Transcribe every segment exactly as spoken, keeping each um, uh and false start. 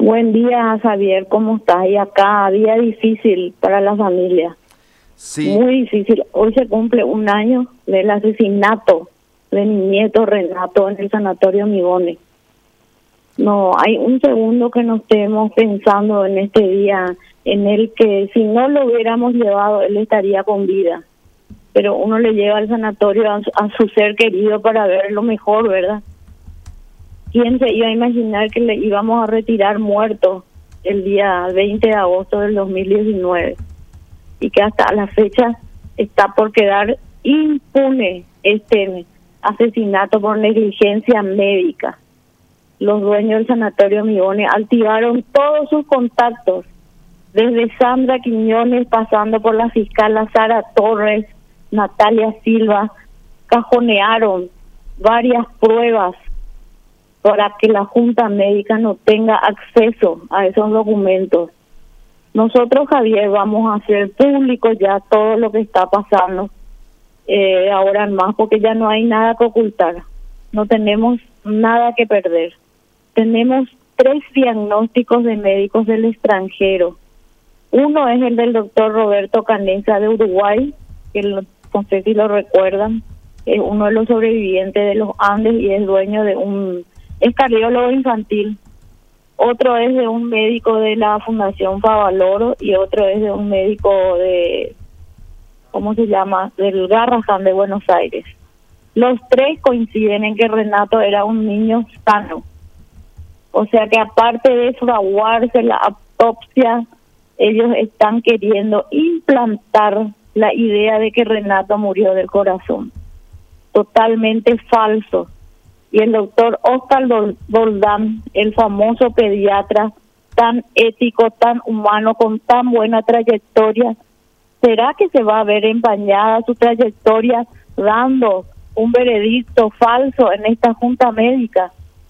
Buen día, Javier, ¿cómo estás? Y acá, día difícil para la familia. Sí. Muy difícil. Hoy se cumple un año del asesinato de mi nieto Renato en el sanatorio Migones. No hay un segundo que no estemos pensando en este día en el que si no lo hubiéramos llevado, él estaría con vida. Pero uno le lleva al sanatorio a, a su ser querido para ver lo mejor, ¿verdad? ¿Quién se iba a imaginar que le íbamos a retirar muerto el día veinte de agosto del dos mil diecinueve? Y que hasta la fecha está por quedar impune este asesinato por negligencia médica. Los dueños del sanatorio Migones activaron todos sus contactos, desde Sandra Quiñones, pasando por la fiscal Sara Torres, Natalia Silva, cajonearon varias pruebas para que la Junta Médica no tenga acceso a esos documentos. Nosotros, Javier, vamos a hacer público ya todo lo que está pasando eh, ahora en más, porque ya no hay nada que ocultar. No tenemos nada que perder. Tenemos tres diagnósticos de médicos del extranjero. Uno es el del doctor Roberto Canesa de Uruguay, que lo, no sé si lo recuerdan, es uno de los sobrevivientes de los Andes y es dueño de un... es cardiólogo infantil. Otro es de un médico de la Fundación Favaloro y otro es de un médico de, ¿cómo se llama?, del Garrahan de Buenos Aires. Los tres coinciden en que Renato era un niño sano. O sea que aparte de fraguarse la autopsia, ellos están queriendo implantar la idea de que Renato murió del corazón. Totalmente falso. Y el doctor Oscar Doldán, el famoso pediatra, tan ético, tan humano, con tan buena trayectoria, ¿será que se va a ver empañada su trayectoria dando un veredicto falso en esta junta médica?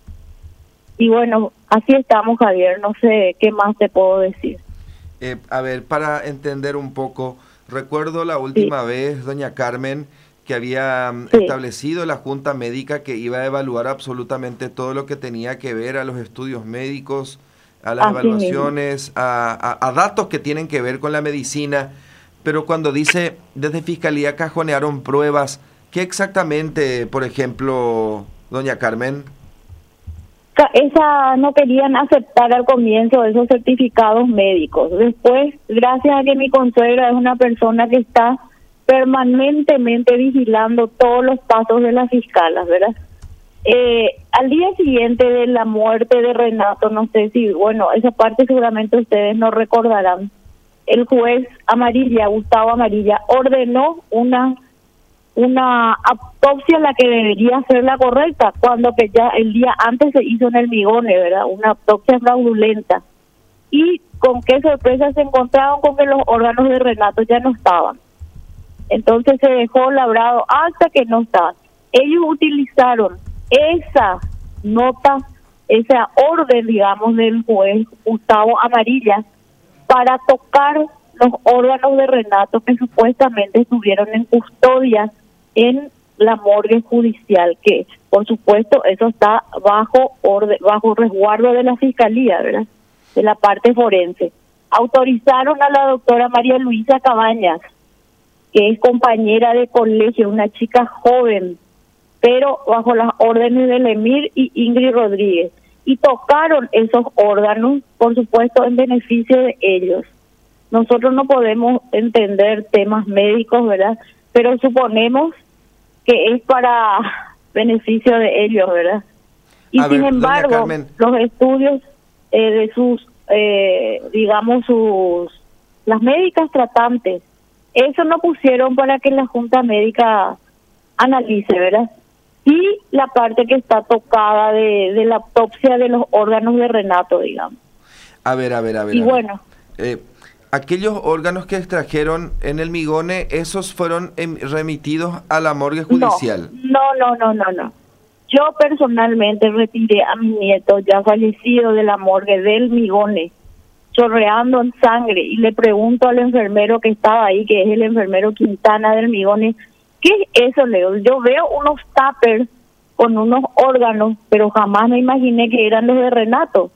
Y bueno, así estamos, Javier, no sé qué más te puedo decir. Eh, a ver, para entender un poco, recuerdo la última sí. vez, doña Carmen, que había sí. establecido la Junta Médica que iba a evaluar absolutamente todo lo que tenía que ver a los estudios médicos, a las Así evaluaciones, a, a, a datos que tienen que ver con la medicina, pero cuando dice desde Fiscalía cajonearon pruebas, ¿qué exactamente, por ejemplo, doña Carmen? Esa no querían aceptar al comienzo esos certificados médicos. Después, gracias a que mi consuegra es una persona que está permanentemente vigilando todos los pasos de las fiscalas, ¿verdad? Eh, al día siguiente de la muerte de Renato, no sé si, bueno, esa parte seguramente ustedes no recordarán, el juez Amarilla, Gustavo Amarilla, ordenó una una autopsia la que debería ser la correcta, cuando que ya el día antes se hizo en el Migones, ¿verdad? Una autopsia fraudulenta. Y con qué sorpresa se encontraron con que los órganos de Renato ya no estaban. Entonces se dejó labrado hasta que no estaban. Ellos utilizaron esa nota, esa orden, digamos, del juez Gustavo Amarilla para tocar los órganos de Renato que supuestamente estuvieron en custodia en la morgue judicial, que por supuesto eso está bajo orden, bajo resguardo de la Fiscalía, ¿verdad?, de la parte forense. Autorizaron a la doctora María Luisa Cabañas, que es compañera de colegio, una chica joven, pero bajo las órdenes del Emir y Ingrid Rodríguez, y tocaron esos órganos, por supuesto, en beneficio de ellos. Nosotros no podemos entender temas médicos, ¿verdad?, pero suponemos que es para beneficio de ellos, ¿verdad? Y A sin ver, embargo, los estudios eh, de sus, eh, digamos, sus las médicas tratantes, eso no pusieron para que la Junta Médica analice, ¿verdad? Y la parte que está tocada de, de la autopsia de los órganos de Renato, digamos. A ver, a ver, a ver. Y a ver. bueno... Eh, aquellos órganos que extrajeron en el Migones, ¿esos fueron em, remitidos a la morgue judicial? No, no, no, no, no. Yo personalmente retiré a mi nieto ya fallecido de la morgue del Migones, chorreando en sangre, y le pregunto al enfermero que estaba ahí, que es el enfermero Quintana del Migones, ¿qué es eso, Leo? Yo veo unos tuppers con unos órganos, pero jamás me imaginé que eran los de Renato.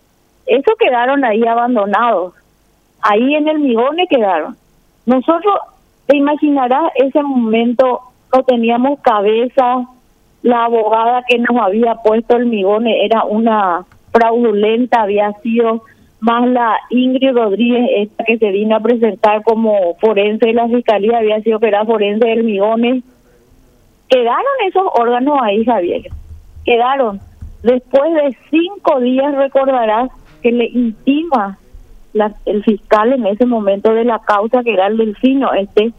Eso quedaron ahí abandonados. Ahí en el Migone quedaron. Nosotros, te imaginarás, ese momento no teníamos cabeza. La abogada que nos había puesto el Migone era una fraudulenta, había sido más la Ingrid Rodríguez, esta que se vino a presentar como forense de la Fiscalía, había sido que era forense del Migone. Quedaron esos órganos ahí, Javier. Quedaron. Después de cinco días, recordarás que le intima la, el fiscal en ese momento de la causa, que era el Delfino, este,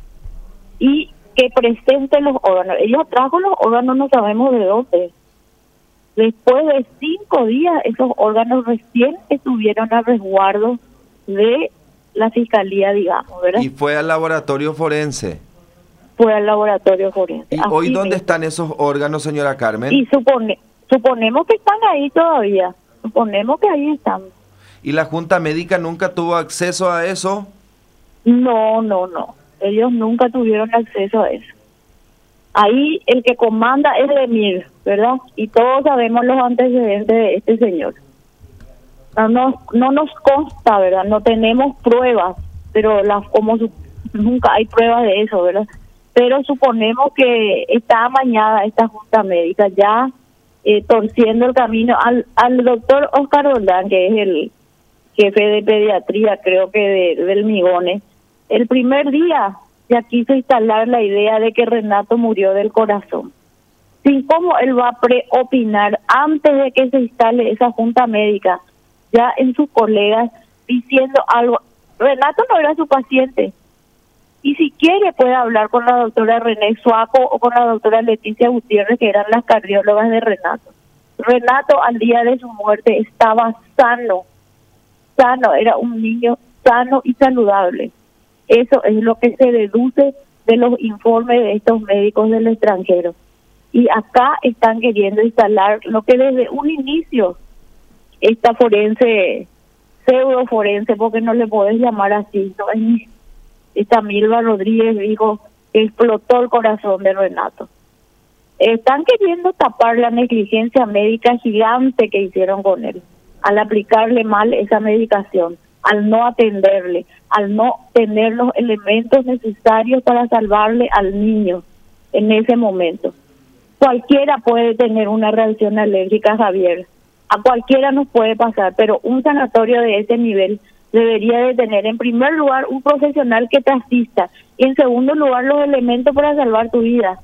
y que presente los órganos. Ella trajo los órganos, no sabemos de dónde. Después de cinco días, esos órganos recién estuvieron a resguardo de la fiscalía, digamos, ¿verdad? Y fue al laboratorio forense. Fue al laboratorio forense. ¿Y hoy dónde están esos órganos, señora Carmen? Y supone, suponemos que están ahí todavía. Suponemos que ahí están. ¿Y la Junta Médica nunca tuvo acceso a eso? No, no, no. Ellos nunca tuvieron acceso a eso. Ahí el que comanda es Demir, ¿verdad? Y todos sabemos los antecedentes de este señor. No nos, no nos consta, ¿verdad? No tenemos pruebas, pero las como su, nunca hay pruebas de eso, ¿verdad? Pero suponemos que está amañada esta Junta Médica, ya eh, torciendo el camino al, al doctor Oscar Roldán, que es el jefe de pediatría, creo que de, del Migone. El primer día ya quiso instalar la idea de que Renato murió del corazón. Sin cómo él va a preopinar antes de que se instale esa Junta Médica, ya en sus colegas, diciendo algo. Renato no era su paciente. Y si quiere puede hablar con la doctora René Suaco o con la doctora Leticia Gutiérrez, que eran las cardiólogas de Renato. Renato al día de su muerte estaba sano, sano, era un niño sano y saludable. Eso es lo que se deduce de los informes de estos médicos del extranjero. Y acá están queriendo instalar lo que desde un inicio, esta forense, pseudo forense, porque no le podés llamar así, no es, esta Milva Rodríguez dijo que explotó el corazón de Renato. Están queriendo tapar la negligencia médica gigante que hicieron con él, al aplicarle mal esa medicación, al no atenderle, al no tener los elementos necesarios para salvarle al niño en ese momento. Cualquiera puede tener una reacción alérgica, Javier. A cualquiera nos puede pasar, pero un sanatorio de ese nivel debería de tener en primer lugar un profesional que te asista y en segundo lugar los elementos para salvar tu vida.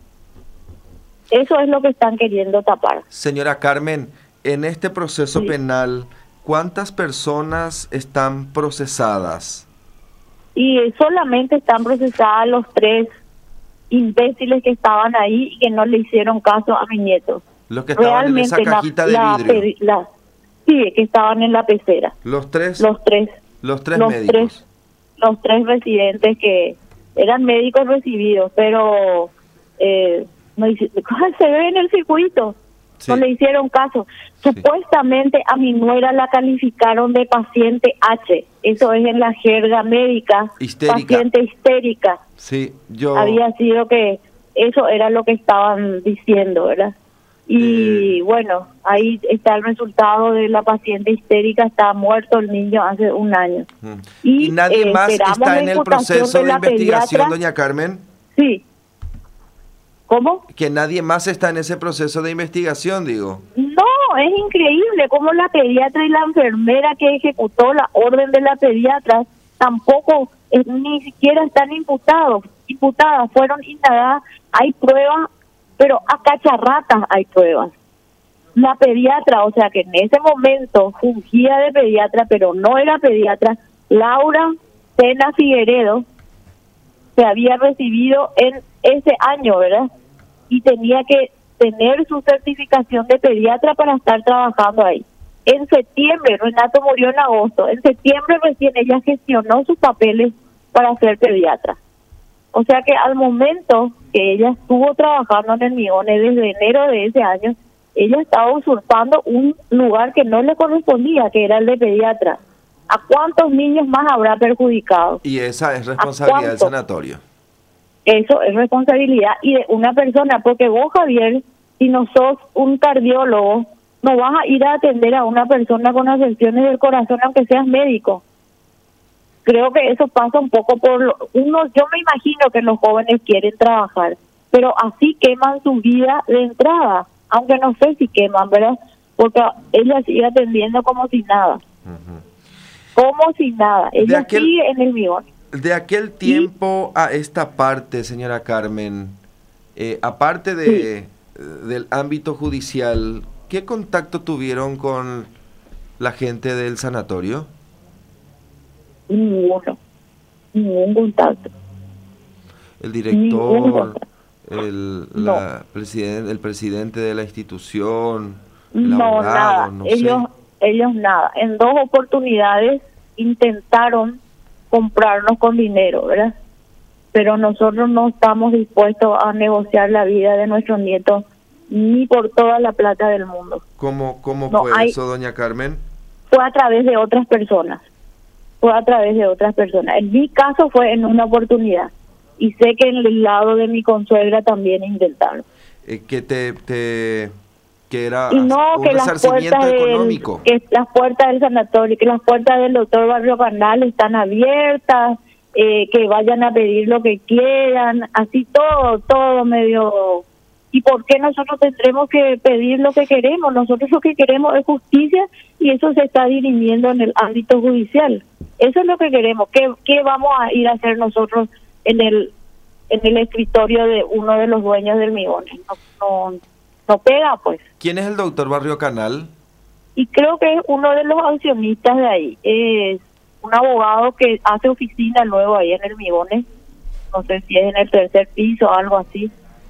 Eso es lo que están queriendo tapar. Señora Carmen, en este proceso sí. penal, ¿cuántas personas están procesadas? Y solamente están procesadas los tres imbéciles que estaban ahí y que no le hicieron caso a mi nieto. Los que estaban Realmente en esa cajita la, de vidrio. La, la, sí, que estaban en la pecera. ¿Los tres? Los tres. Los tres los médicos. Tres, los tres residentes que eran médicos recibidos, pero eh, no, se ve en el circuito. Sí. No le hicieron caso. Sí. Supuestamente a mi nuera la calificaron de paciente H. Eso es en la jerga médica. Histérica. Paciente histérica. Sí, yo... Había sido que eso era lo que estaban diciendo, ¿verdad? Y eh... bueno, ahí está el resultado de la paciente histérica. Está muerto el niño hace un año. Mm. ¿Y, ¿Y nadie eh, más está en el proceso de, de investigación, pediatra. Doña Carmen? Sí. ¿Cómo? Que nadie más está en ese proceso de investigación, digo. No, es increíble cómo la pediatra y la enfermera que ejecutó la orden de la pediatra tampoco, eh, ni siquiera están imputados, imputadas, fueron indagadas. Hay pruebas, pero a cacharratas hay pruebas. La pediatra, o sea que en ese momento fungía de pediatra, pero no era pediatra, Laura Tena Figueredo, se había recibido en ese año, ¿verdad? Y tenía que tener su certificación de pediatra para estar trabajando ahí. En septiembre, Renato murió en agosto, en septiembre recién ella gestionó sus papeles para ser pediatra. O sea que al momento que ella estuvo trabajando en el Migone desde enero de ese año, ella estaba usurpando un lugar que no le correspondía, que era el de pediatra. ¿A cuántos niños más habrá perjudicado? Y esa es responsabilidad del sanatorio. Eso es responsabilidad y de una persona, porque vos, Javier, si no sos un cardiólogo, no vas a ir a atender a una persona con afecciones del corazón aunque seas médico. Creo que eso pasa un poco por lo, uno, yo me imagino que los jóvenes quieren trabajar, pero así queman su vida de entrada, aunque no sé si queman, ¿verdad? Porque ella sigue atendiendo como si nada. Uh-huh. Como si nada. Ella aquel, sigue en el Migón. De aquel tiempo ¿sí? a esta parte, señora Carmen, eh, aparte de sí. del ámbito judicial, ¿qué contacto tuvieron con la gente del sanatorio? Ninguno, ningún contacto. El director, el, la no. presiden, el presidente de la institución, el no, abogado, nada. no ellos, sé. ellos nada. En dos oportunidades intentaron comprarnos con dinero, ¿verdad? Pero nosotros no estamos dispuestos a negociar la vida de nuestros nietos ni por toda la plata del mundo. ¿Cómo, cómo no fue hay, eso, doña Carmen? Fue a través de otras personas. Fue a través de otras personas. En mi caso fue en una oportunidad. Y sé que en el lado de mi consuegra también intentaron. Eh, que te, te que era y no, un que resarcimiento las económico. Del, que las puertas del sanatorio, que las puertas del doctor Barrio Canal están abiertas, eh, que vayan a pedir lo que quieran, así todo, todo medio... ¿Y por qué nosotros tendremos que pedir lo que queremos? Nosotros lo que queremos es justicia y eso se está dirimiendo en el ámbito judicial. Eso es lo que queremos. ¿Qué, qué vamos a ir a hacer nosotros en el en el escritorio de uno de los dueños del Migón? No, no, no pega, pues. ¿Quién es el doctor Barrio Canal? Y creo que es uno de los accionistas de ahí. Es un abogado que hace oficina luego ahí en el Migón. No sé si es en el tercer piso o algo así.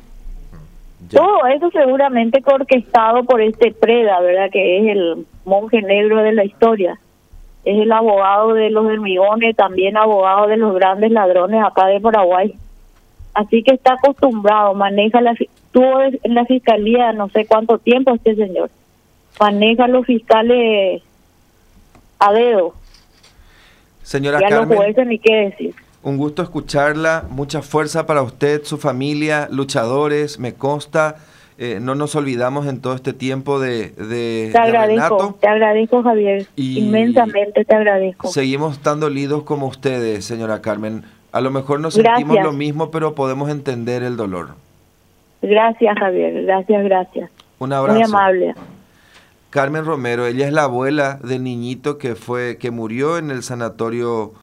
Ya. Todo eso seguramente orquestado por este Preda, ¿verdad? Que es el monje negro de la historia. Es el abogado de los Hormigones, también abogado de los grandes ladrones acá de Paraguay. Así que está acostumbrado, maneja la... Estuvo en la fiscalía no sé cuánto tiempo este señor. Maneja a los fiscales a dedo. Señora ya Carmen, los jueces ni qué decir. Un gusto escucharla, mucha fuerza para usted, su familia, luchadores, me consta, eh, no nos olvidamos en todo este tiempo de, de, te agradezco, de Renato. Te agradezco, Javier, y inmensamente te agradezco. Seguimos tan dolidos como ustedes, señora Carmen. A lo mejor no gracias. sentimos lo mismo, pero podemos entender el dolor. Gracias, Javier, gracias, gracias. Un abrazo. Muy amable. Carmen Romero, ella es la abuela del niñito que fue que murió en el sanatorio